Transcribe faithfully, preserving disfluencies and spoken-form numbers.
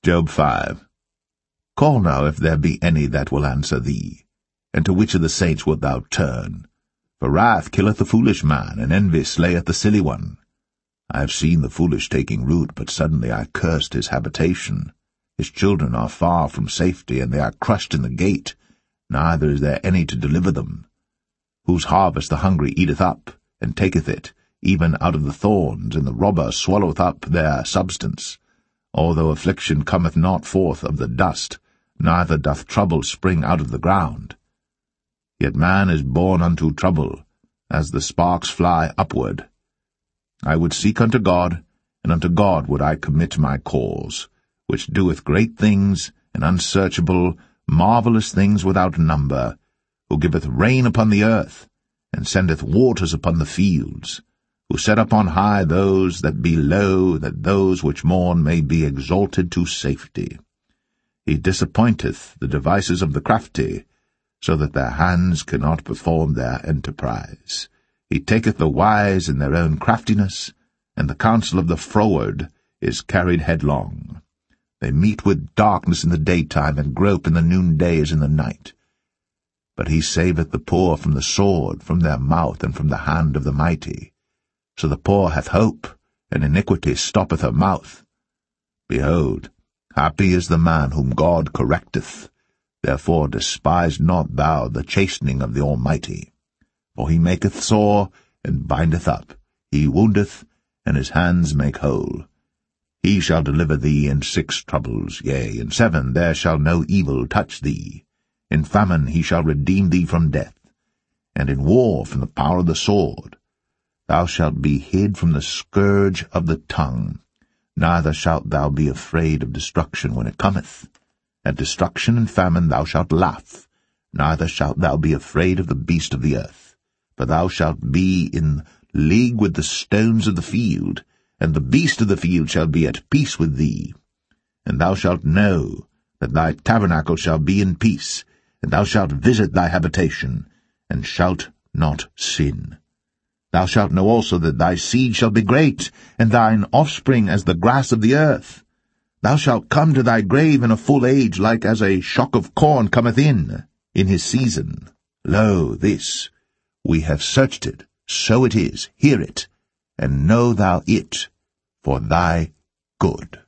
Job five. Call now if there be any that will answer thee, and to which of the saints wilt thou turn? For wrath killeth the foolish man, and envy slayeth the silly one. I have seen the foolish taking root, but suddenly I cursed his habitation. His children are far from safety, and they are crushed in the gate, neither is there any to deliver them. Whose harvest the hungry eateth up, and taketh it, even out of the thorns, and the robber swalloweth up their substance. Although affliction cometh not forth of the dust, neither doth trouble spring out of the ground. Yet man is born unto trouble, as the sparks fly upward. I would seek unto God, and unto God would I commit my cause, which doeth great things, and unsearchable, marvellous things without number, who giveth rain upon the earth, and sendeth waters upon the fields, who set up on high those that be low, that those which mourn may be exalted to safety. He disappointeth the devices of the crafty, so that their hands cannot perform their enterprise. He taketh the wise in their own craftiness, and the counsel of the froward is carried headlong. They meet with darkness in the daytime, and grope in the noonday as in the night. But he saveth the poor from the sword, from their mouth, and from the hand of the mighty. So the poor hath hope, and iniquity stoppeth her mouth. Behold, happy is the man whom God correcteth. Therefore despise not thou the chastening of the Almighty. For he maketh sore, and bindeth up. He woundeth, and his hands make whole. He shall deliver thee in six troubles, yea, in seven there shall no evil touch thee. In famine he shall redeem thee from death, and in war from the power of the sword. Thou shalt be hid from the scourge of the tongue, neither shalt thou be afraid of destruction when it cometh. At destruction and famine thou shalt laugh, neither shalt thou be afraid of the beast of the earth. For thou shalt be in league with the stones of the field, and the beast of the field shall be at peace with thee. And thou shalt know that thy tabernacle shall be in peace, and thou shalt visit thy habitation, and shalt not sin. Thou shalt know also that thy seed shall be great, and thine offspring as the grass of the earth. Thou shalt come to thy grave in a full age, like as a shock of corn cometh in, in his season. Lo, this, we have searched it, so it is, hear it, and know thou it for thy good.